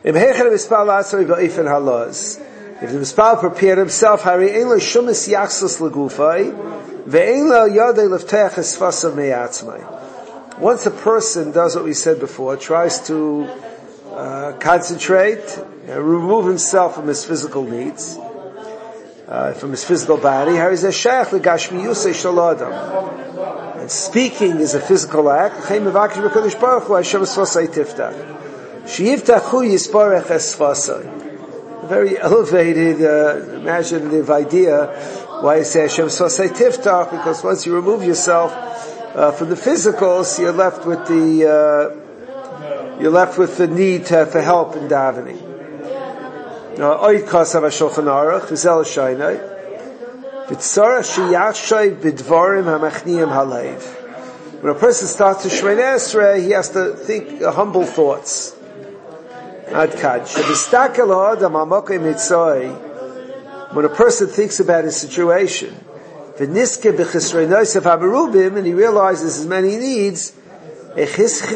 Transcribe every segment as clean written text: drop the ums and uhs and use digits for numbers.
If the Mispal prepared himself, Hari ein lo shumis yachsus legufay, ve'ein lo yodei leftech esfasav me'atzmai. Once a person does what we said before, tries to concentrate, remove himself from his physical needs, from his physical body, Hari zeh shayach legashmiyusei shel adam. And speaking is a physical act. Very elevated, imaginative idea why I say Hashem Svasei Tiftach, because once you remove yourself from the physicals, you're left with the need for help in davening. Oid Kasav HaShulchan Aruch, Vizel Shainai, when a person starts to Shemini Esrei, he has to think humble thoughts. When a person thinks about his situation, and he realizes his many needs, and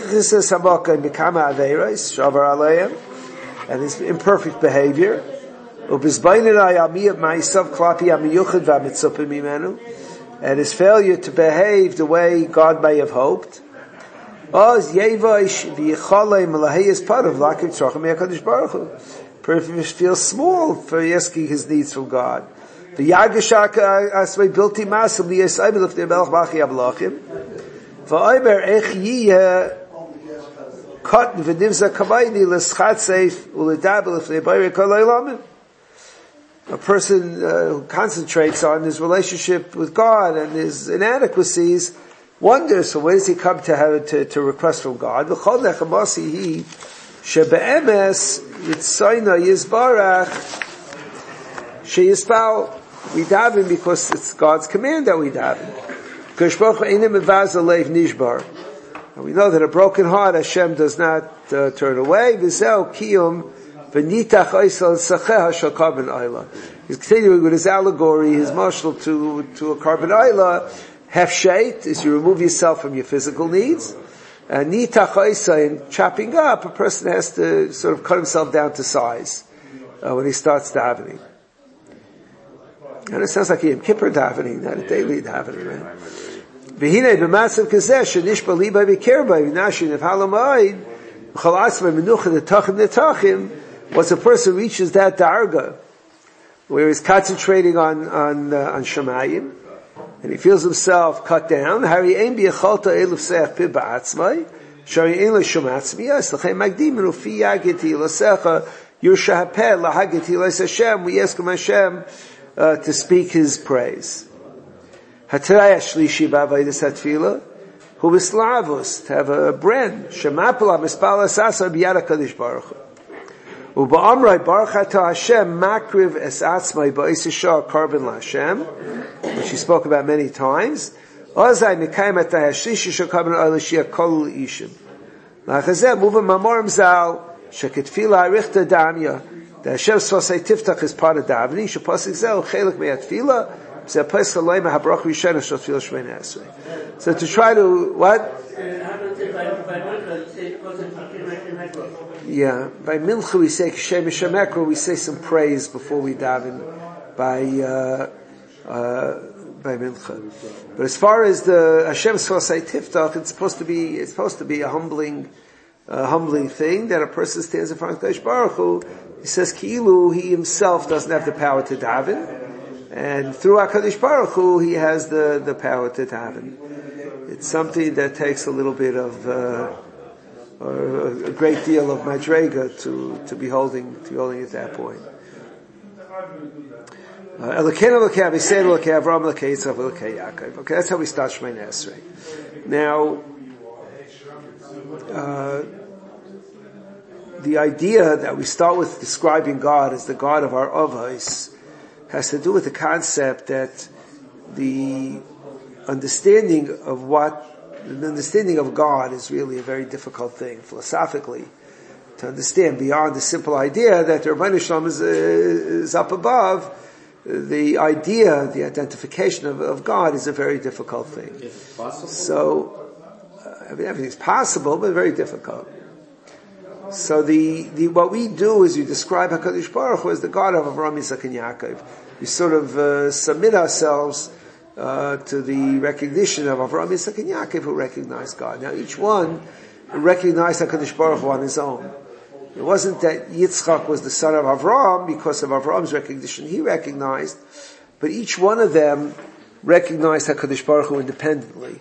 his imperfect behavior, and his failure to behave the way God may have hoped, person feels small for asking his needs from God. A person who concentrates on his relationship with God and his inadequacies wonders, so where does he come to request from God? We daven because it's God's command that we daven. And we know that a broken heart Hashem does not turn away. He's continuing with his allegory, his marshal to a carbon ayla. Hefsheit is you remove yourself from your physical needs. And nitach oisa, in chopping up, a person has to sort of cut himself down to size when he starts davening. And it sounds like Yom Kippur davening, not a daily davening, right? V'hinei b'masav kazeh shenishba liba b'kerba v'nashin of halamayid v'chal asma menucha netachim. Once a person reaches that darga where he's concentrating on Shemayim, and he feels himself cut down, Hari ein b'yachalta eluf seach pi ba'atzmai, shari ein l'shomatzmiyas, l'chem magdim rufi yagiti l'secha, yusha hapeh lahagiti l'es Hashem, we ask him Hashem to speak his praise. Hatraya shlishi b'avaydas hatfila, hu b'slavus, to have a brand, shemapala mispala sasa b'yad HaKadosh Baruch Hu. Uba'amrai baruch atah Hashem makriv es atzmai ba'is yishar carbon la'Hashem, which he spoke about many times. Ozai mekayim atah hashlish yishar carbon o'lishiyah kol ishim. La'chazeh moving mamorim zal sheketfila arichta damya, that Hashem Svasei Tiftach is part of davening, shepasik zel chelik me'atfila, so to try to, what? Yeah, by Mincha we say Shem Shemekra, we say some praise before we daven by Mincha. But as far as the Hashem Svasei Tiftach, it's supposed to be a humbling thing that a person stands in front of Kadosh Baruch Hu. He says Ki'ilu, he himself doesn't have the power to daven, and through HaKadosh Baruch Hu, he has the power to daven. It's something that takes a little bit of a great deal of madrega to be holding at that point. Okay, that's how we start Shemini Esrei. Now, the idea that we start with describing God as the God of our avos has to do with the concept that the understanding of God is really a very difficult thing philosophically to understand beyond the simple idea that the Rebbeinu Shalom is up above. The idea, the identification of God is a very difficult thing. So, everything's possible, but very difficult. So what we do is we describe HaKadosh Baruch Hu as the God of Avraham, Yitzchak, and Yaakov. We sort of submit ourselves to the recognition of Avraham, Yitzchak, and Yaakov who recognize God. Now each one recognized HaKadosh Baruch Hu on his own. It wasn't that Yitzchak was the son of Avraham because of Avraham's recognition he recognized, but each one of them recognized HaKadosh Baruch Hu independently.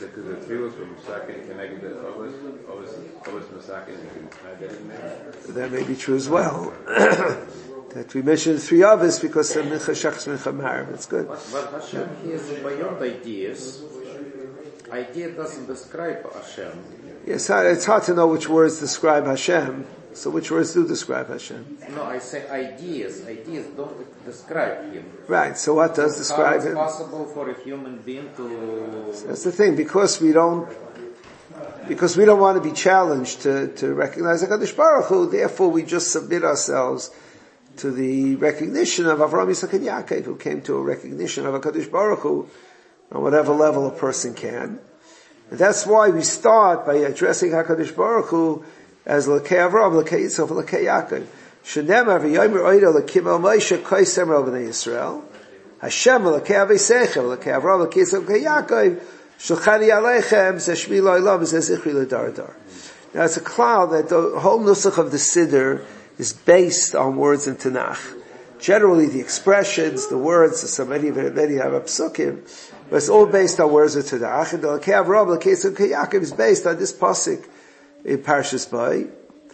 That may be true as well. That we mentioned three of us because of Mincha Shachs Mincha Marav. It's good. But Hashem, he is beyond ideas. Idea doesn't describe Hashem. Yes, it's hard to know which words describe Hashem. So which words do describe Hashem? No, I say ideas. Ideas don't describe Him. Right, so what does describe Him? How is it possible for a human being to... So that's the thing, because we don't want to be challenged to recognize HaKadosh Baruch Hu, therefore we just submit ourselves to the recognition of Avraham, Yitzchak, and Yaakov, who came to a recognition of HaKadosh Baruch Hu on whatever level a person can. And that's why we start by addressing HaKadosh Baruch Hu as L'kei Avraham, L'kei Yitzchak, L'kei Yaakov. Shenemar v'yomer oida l'kim el Moshe koisem el b'nei Yisrael. Hashem l'kei Aviseichem, L'kei Avraham, L'kei Yitzchak, L'kei Yaakov. Shulchani aleichem zeshmi lo'olam zezichui l'dardar. Now it's a cloud that the whole nusach of the Siddur is based on words in Tanakh. Generally the expressions, the words, so many have a psukim, but it's all based on words of Tanakh. And the L'kei Avraham, L'kei Yitzchak, L'kei Yaakov is based on this pasuk in Parshas Bo,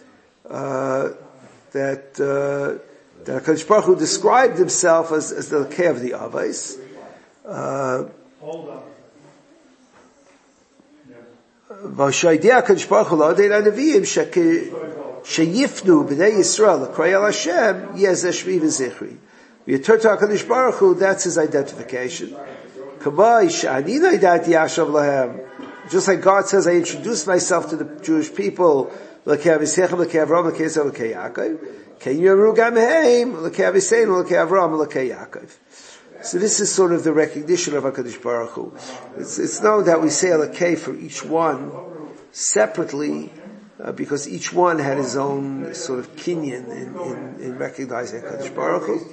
that HaKadosh Baruch Hu described himself as the L'kei of the Avos. Hold on. V'shaydia HaKadosh Baruch Hu l'odei l'neviim sheyifnu b'nei Yisrael l'kroi al Hashem yezeh shmi v'zichri. V'yatur to HaKadosh Baruch Hu, that's his identification. Kamai she'ani noidati yashav lahem. Just like God says, I introduced myself to the Jewish people, l'kei Aviseichem, l'kei Avraham, l'kei Yitzchak, l'kei Yaakov. Ken yomru gam heim, l'kei Aviseinu, l'kei Avraham, l'kei Yaakov. So this is sort of the recognition of HaKadosh Baruch Hu. It's known that we say L'kei for each one separately, because each one had his own sort of kinyan in recognizing HaKadosh Baruch Hu.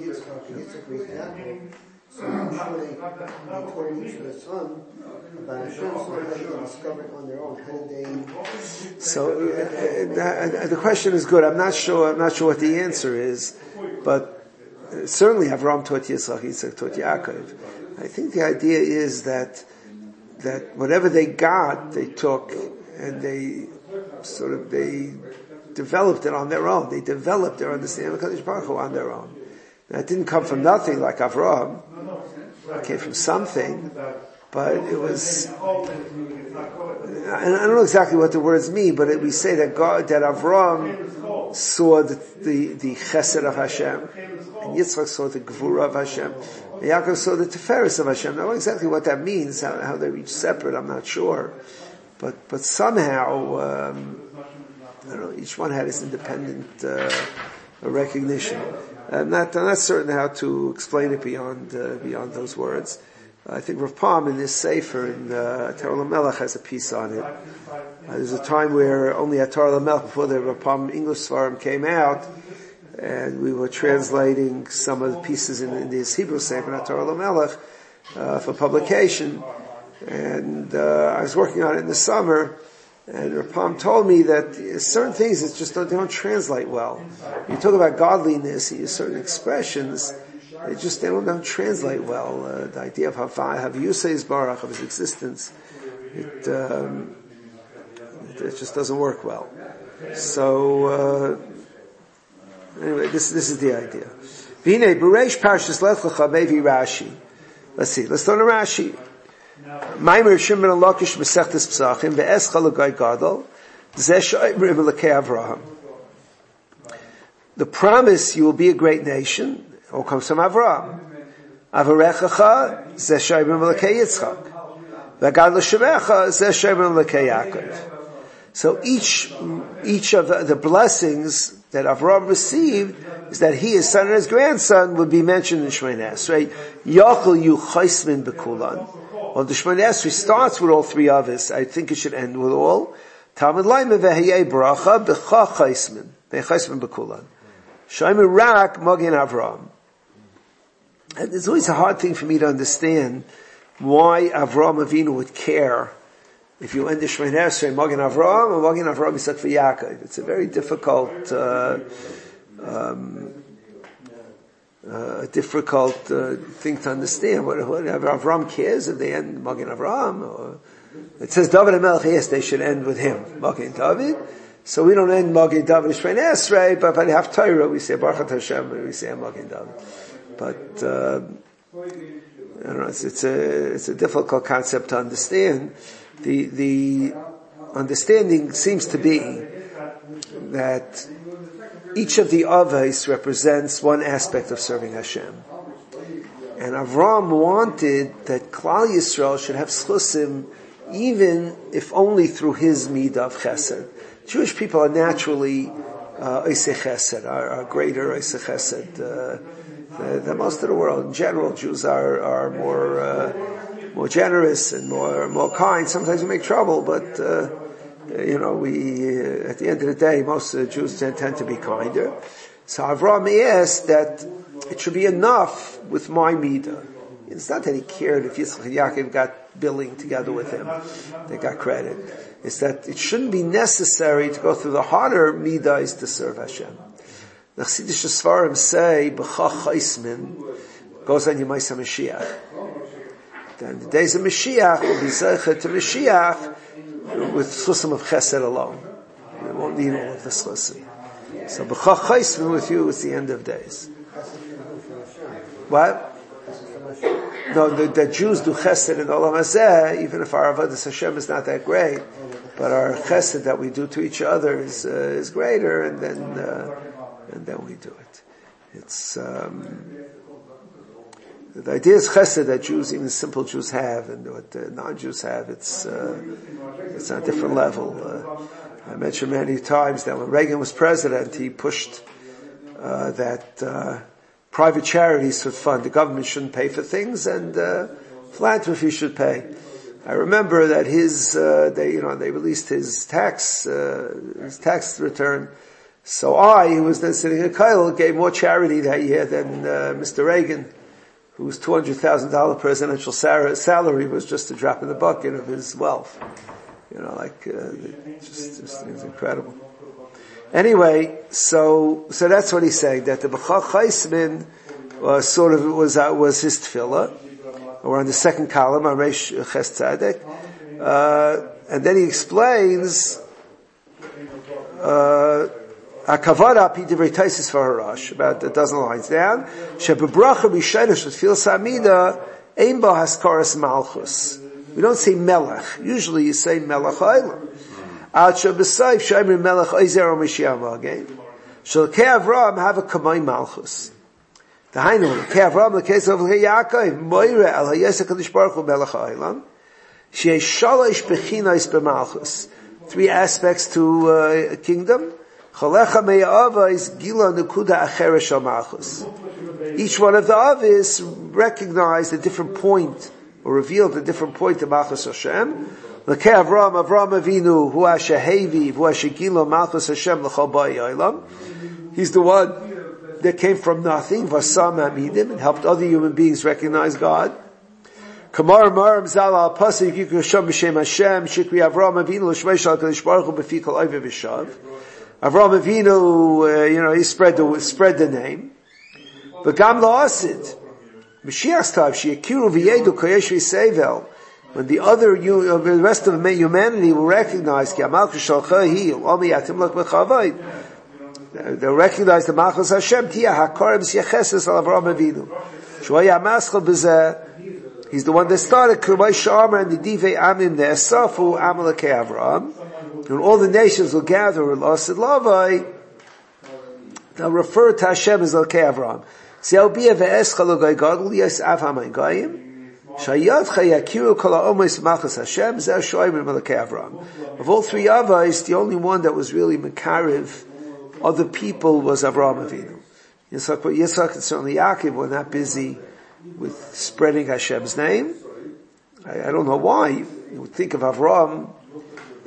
So usually they told each of the son about Hashem, so how did they discover it on their own? How did they... So the question is good. I'm not sure what the answer is, but certainly Avraham taught Yitzchak, Yitzchak taught Yaakov. I think the idea is that whatever they got, they took and they developed it on their own. They developed their understanding of HaKadosh Baruch Hu on their own. Now, it didn't come from nothing like Avraham. It came from something, but it was, I don't know exactly what the words mean, but we say that Avraham saw the chesed of Hashem, and Yitzchak saw the gvura of Hashem, and Yaakov saw the tiferes of Hashem. I don't know exactly what that means, how they're each separate, I'm not sure. But somehow, I don't know, each one had its independent recognition. I'm not certain how to explain it beyond those words. I think Rav Palm in this Sefer in Torah Lamelech has a piece on it. There's a time where only at Torah Lamelech, before the Rav Palm English Svarim came out, and we were translating some of the pieces in this Hebrew Sefer at Torah Lamelech for publication. And I was working on it in the summer, and Rav Palm told me that certain things that just don't translate well. You talk about godliness, you use certain expressions, they don't translate well. The idea of Haviyusei Baruch, of his existence, it just doesn't work well. So anyway, this is the idea. V'hinei b'reish parshas Lech Lecha mevi Rashi. Let's learn a Rashi. Maimer Shimon and Lakish Mesechtes Psachim ve'escha l'gai gadol zeh she'omrim l'kei Avraham. The promise you will be a great nation all comes from Avraham. Avarechacha zeh she'omrim l'kei Yitzchak ve'gadol shemecha zeh she'omrim l'kei Yaakov. So each of the blessings that Avraham received is that he, his son and his grandson, would be mentioned in Shmoneh Esrei. Yochel yu chaismin bekulan. Well, the Shmoneh Esrei starts with all three of us. I think it should end with all. Talmud Laima v'heyei bracha b'cha chaismin b'kulan. Shomer rak Magen Avraham. And it's always a hard thing for me to understand why Avraham Avinu would care if you end the Shemoneh Esrei Magen Avraham or Magen Avraham Yitzchak v'Yaakov. It's a very difficult thing to understand. What Avraham cares if they end Magen Avraham? Or it says David HaMelech, yes, they should end with him, Magen David. So we don't end Magen David Shemoneh Esrei, but when we have Torah, we say Baruch Hashem, and we say Magen David. But I don't know. It's a difficult concept to understand. The understanding seems to be that each of the avos represents one aspect of serving Hashem. And Avram wanted that Klal Yisrael should have schusim, even if only through his midah of chesed. Jewish people are naturally oisei chesed, are greater oisei chesed than most of the world. In general, Jews are more generous and more kind. Sometimes we make trouble, but we at the end of the day, most of the Jews tend to be kinder. So Avraham asked that it should be enough with my midah. It's not that he cared if Yitzchak and Yaakov got billing together with him; they got credit. It's that it shouldn't be necessary to go through the harder midas to serve Hashem. The Chassidish Svarim say b'cha chaismin goes on Yemais HaMashiach. Then the days of Mashiach will be zeicha to Mashiach with chusim of chesed alone. We won't need all of the chusim. So b'cha chaismin with you is the end of days. What? No, the Jews do chesed in Olam Hazeh, even if our avodas Hashem is not that great, but our chesed that we do to each other is greater, and then we do it. It's the idea is chesed that Jews, even simple Jews, have, and what non-Jews have. It's on a different level. I mentioned many times that when Reagan was president, he pushed that private charities should fund. The government shouldn't pay for things, and philanthropy should pay. I remember that they released his tax return. So who was then sitting in Kail, gave more charity that year than Mr. Reagan, whose $200,000 presidential salary was just a drop in the bucket of his wealth. Just it's incredible. Anyway, so that's what he's saying, that the B'cha Chaismin was his tefillah. We're on the second column, Areish Ches Tzaddik. And then he explains, Akavada Pi Divrei Taisis V'Harash, about a dozen lines down. Shebebracha B'Shaynash V'Tfil Samida Ein Bo Haskaras Malchus. We don't say Melech. Usually you say Melech Ha'olam. Ad Shebesayif Shaymer Melech Oizer O'Mashiach Again. Shalkei Avraham have a Kamay Malchus. The Hainu Lekei Avraham Lekei Sov Lekei Yaakov Moire Al Hayesek Kadosh Baruch Hu Melech Ha'olam. Shei Shalosh Bechinos B'Malchus. 3 aspects to a kingdom. Chalecha Me'ava is Gila Nukuda Acheres Shal Malchus. Each one of the Avis recognized a different point, or revealed a different point of Malchus Hashem. Lekei Avraham Avinu, Hu HaShehevi, Hu HaShegilo Malchus Hashem L'chol Ba'i Olam. He's the one that came from nothing, Vasam Hamidim, and helped other human beings recognize God. Kamar Maram Zal Al Pasik Yikru Hashem B'Shem Hashem Shikri Avraham Avinu L'Shmei Shal Kadosh Baruch Hu B'Fi Kol Oive V'Shav. Avraham Avinu, he spread the name. V'Gam La'asid Mashiach's time Sheyakiru V'Yedu Koyesh V'Sevel. When the rest of humanity will recognize Ki HaMalchus Shalcha Hi Omi Yatim Lach B'Chavayid. They'll recognize the Malchus Hashem Tia HaKorem S'Yecheses Al Avraham Avinu. Sh'Hoya Maschal B'Zeh. He's the one that started Kurmay Shamar and the Divei Amim Ne'esafu Amalekei Avraham. When all the nations will gather in Lasid Lavai, they'll refer to Hashem as Elkei Avraham. Se'albiyah ve'escha l'gai gadol yes av ha'mayim shayadcha yakiru kol ha'omes malchus Hashem zeh shoyim Elkei Avraham. Of all 3 Avos, the only one that was really Mekariv other people was Avraham Avinu. Yitzchak and certainly Yaakov were not busy with spreading Hashem's name. I don't know why. You would think of Avraham,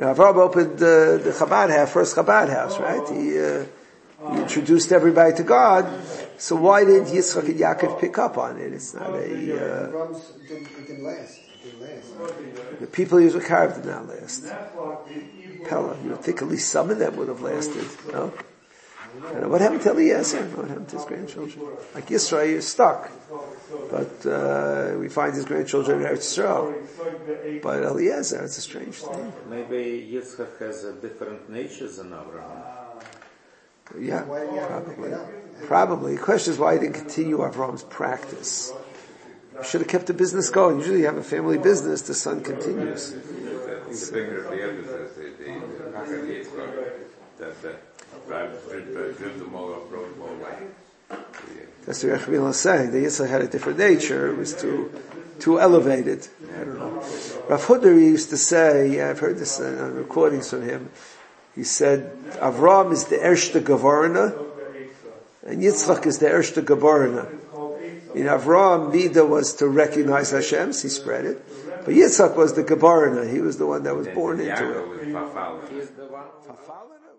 Avraham opened the Chabad house, first Chabad house, right? He introduced everybody to God. So why did Yitzchak and Yaakov pick up on it? It's not It didn't last. The people he was carved did not last. Pella, you would think at least some of them would have lasted, no? And what happened to Eliezer? What happened to his grandchildren? Like Yisrael, you're stuck. But we find his grandchildren in Eretz Yisrael. But Eliezer, it's a strange thing. Maybe Yitzchak has a different nature than Abraham. Yeah, probably. The question is why he didn't continue Avram's practice. He should have kept the business going. Usually you have a family business, the son continues. The figure of the emphasis, the that drives them all up, throws them all away. That's what Rechmil is saying. The Yitzchak had a different nature. It was too elevated. I don't know. Rav Hudner used to say, I've heard this on recordings from him, he said, Avram is the Ershta Gavarna, and Yitzchak is the Ershta Gavarna. In Avram, Mida was to recognize Hashem, so he spread it. But Yitzchak was the Gabarna. He was the one that was born into it. Yaakov was Fafal. He is the one. Fafalana?